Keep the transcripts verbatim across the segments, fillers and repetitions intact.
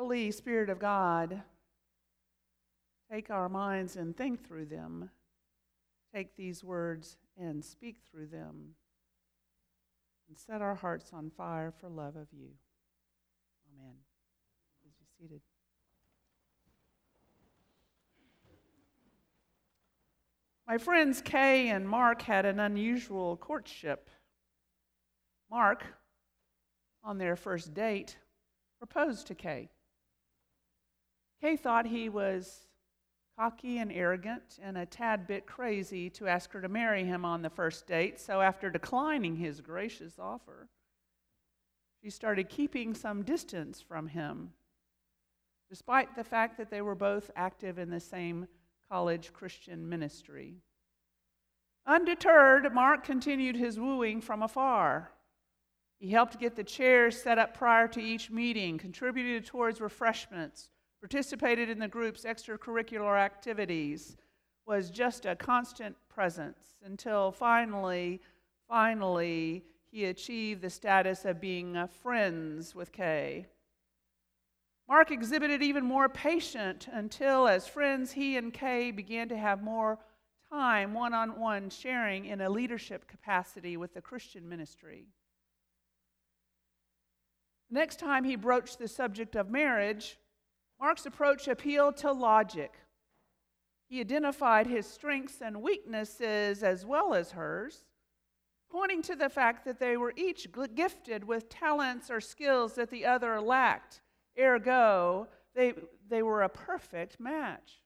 Holy Spirit of God, take our minds and think through them. Take these words and speak through them. And set our hearts on fire for love of you. Amen. Please be seated. My friends Kay and Mark had an unusual courtship. Mark, on their first date, proposed to Kay. Kay thought he was cocky and arrogant and a tad bit crazy to ask her to marry him on the first date, so after declining his gracious offer, she started keeping some distance from him, despite the fact that they were both active in the same college Christian ministry. Undeterred, Mark continued his wooing from afar. He helped get the chairs set up prior to each meeting, contributed towards refreshments, participated in the group's extracurricular activities, was just a constant presence until finally, finally, he achieved the status of being uh, friends with Kay. Mark exhibited even more patience until, as friends, he and Kay began to have more time one-on-one sharing in a leadership capacity with the Christian ministry. Next time he broached the subject of marriage, Mark's approach appealed to logic. He identified his strengths and weaknesses as well as hers, pointing to the fact that they were each gifted with talents or skills that the other lacked. Ergo, they, they were a perfect match.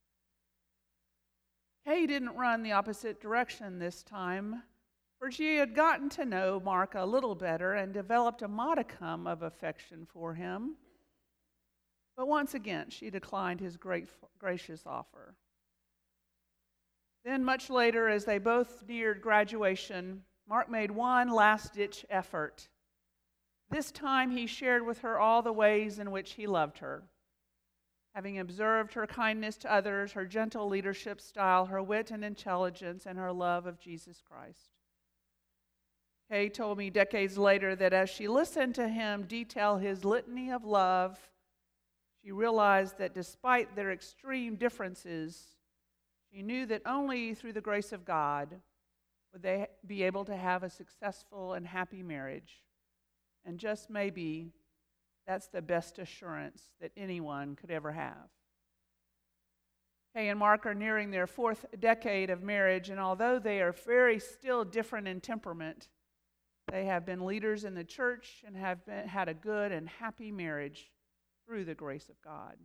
Kay didn't run the opposite direction this time, for she had gotten to know Mark a little better and developed a modicum of affection for him. But once again, she declined his great, gracious offer. Then, much later, as they both neared graduation, Mark made one last-ditch effort. This time he shared with her all the ways in which he loved her. Having observed her kindness to others, her gentle leadership style, her wit and intelligence, and her love of Jesus Christ. Kay told me decades later that as she listened to him detail his litany of love, she realized that despite their extreme differences, she knew that only through the grace of God would they be able to have a successful and happy marriage. And just maybe, that's the best assurance that anyone could ever have. Kay and Mark are nearing their fourth decade of marriage, and although they are very still different in temperament, they have been leaders in the church and have been, had a good and happy marriage through the grace of God.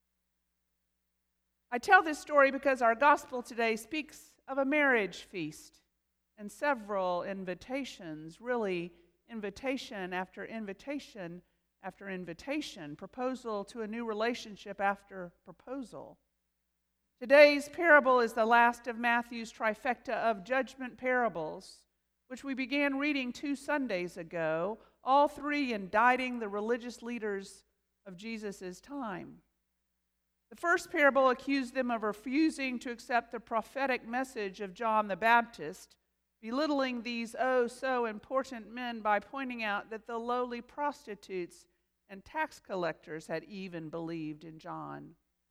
I tell this story because our gospel today speaks of a marriage feast and several invitations, really invitation after invitation after invitation, proposal to a new relationship after proposal. Today's parable is the last of Matthew's trifecta of judgment parables, which we began reading two Sundays ago, all three indicting the religious leaders of Jesus' time. The first parable accused them of refusing to accept the prophetic message of John the Baptist, belittling these oh so important men by pointing out that the lowly prostitutes and tax collectors had even believed in John.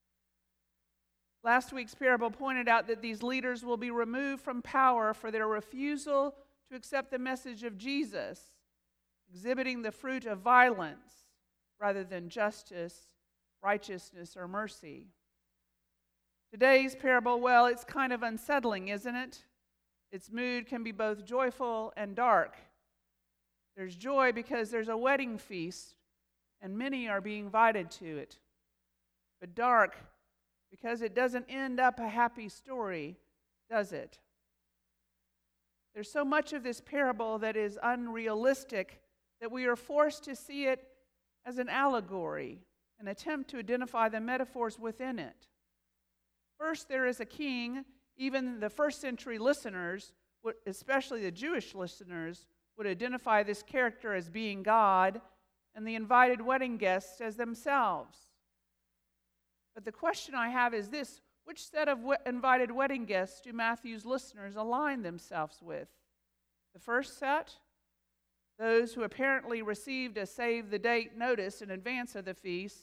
Last week's parable pointed out that these leaders will be removed from power for their refusal to accept the message of Jesus, exhibiting the fruit of violence rather than justice, righteousness, or mercy. Today's parable, well, it's kind of unsettling, isn't it? Its mood can be both joyful and dark. There's joy because there's a wedding feast, and many are being invited to it. But dark because it doesn't end up a happy story, does it? There's so much of this parable that is unrealistic that we are forced to see it as an allegory, an attempt to identify the metaphors within it. First, there is a king. Even the first century listeners, especially the Jewish listeners, would identify this character as being God and the invited wedding guests as themselves. But the question I have is this: which set of invited wedding guests do Matthew's listeners align themselves with? The first set, those who apparently received a save-the-date notice in advance of the feast,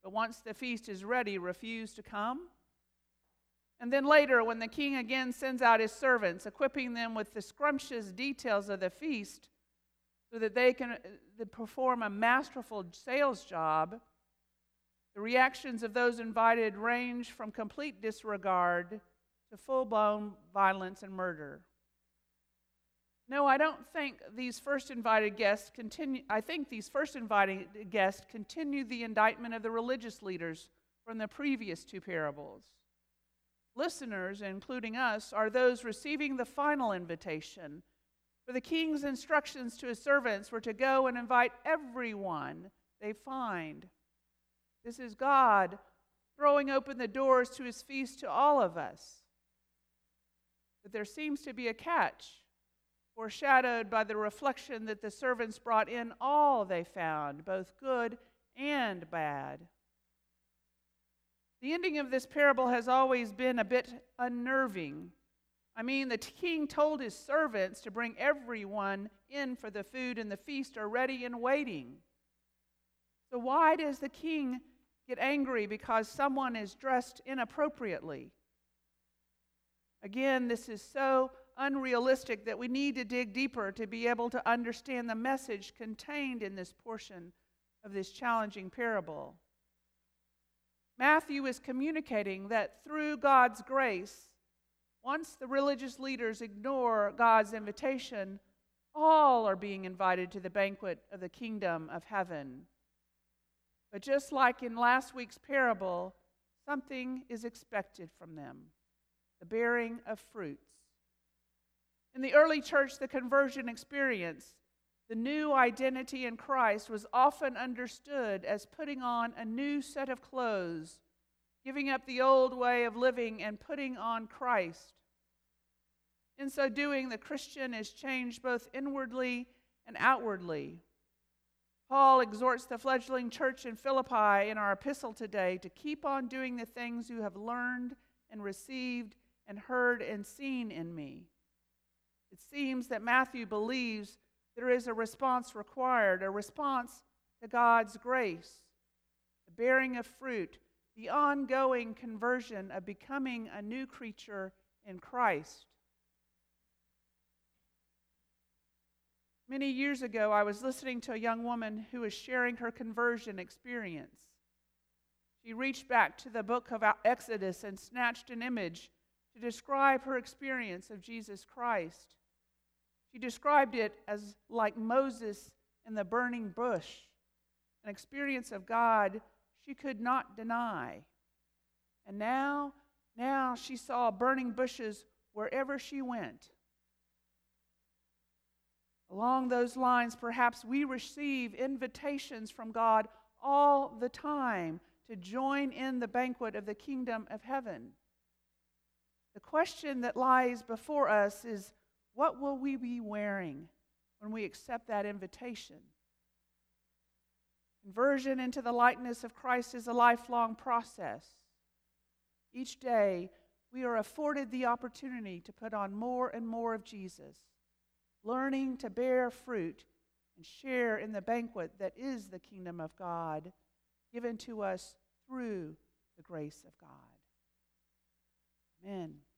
but once the feast is ready, refuse to come? And then later, when the king again sends out his servants, equipping them with the scrumptious details of the feast so that they can uh, perform a masterful sales job, the reactions of those invited range from complete disregard to full-blown violence and murder. No, I don't think these first invited guests continue. I think these first invited guests continue the indictment of the religious leaders from the previous two parables. Listeners, including us, are those receiving the final invitation. For the king's instructions to his servants were to go and invite everyone they find. This is God throwing open the doors to his feast to all of us. But there seems to be a catch, foreshadowed by the reflection that the servants brought in all they found, both good and bad. The ending of this parable has always been a bit unnerving. I mean, the king told his servants to bring everyone in for the food, and the feast are ready and waiting. So why does the king get angry because someone is dressed inappropriately? Again, this is so unrealistic that we need to dig deeper to be able to understand the message contained in this portion of this challenging parable. Matthew is communicating that through God's grace, once the religious leaders ignore God's invitation, all are being invited to the banquet of the kingdom of heaven. But just like in last week's parable, something is expected from them: the bearing of fruits. In the early church, the conversion experience, the new identity in Christ, was often understood as putting on a new set of clothes, giving up the old way of living and putting on Christ. In so doing, the Christian is changed both inwardly and outwardly. Paul exhorts the fledgling church in Philippi in our epistle today to keep on doing the things you have learned and received and heard and seen in me. It seems that Matthew believes there is a response required, a response to God's grace, the bearing of fruit, the ongoing conversion of becoming a new creature in Christ. Many years ago, I was listening to a young woman who was sharing her conversion experience. She reached back to the book of Exodus and snatched an image to describe her experience of Jesus Christ. She described it as like Moses in the burning bush, an experience of God she could not deny. And now, now she saw burning bushes wherever she went. Along those lines, perhaps we receive invitations from God all the time to join in the banquet of the kingdom of heaven. The question that lies before us is, what will we be wearing when we accept that invitation? Conversion into the likeness of Christ is a lifelong process. Each day, we are afforded the opportunity to put on more and more of Jesus, learning to bear fruit and share in the banquet that is the kingdom of God, given to us through the grace of God. Amen.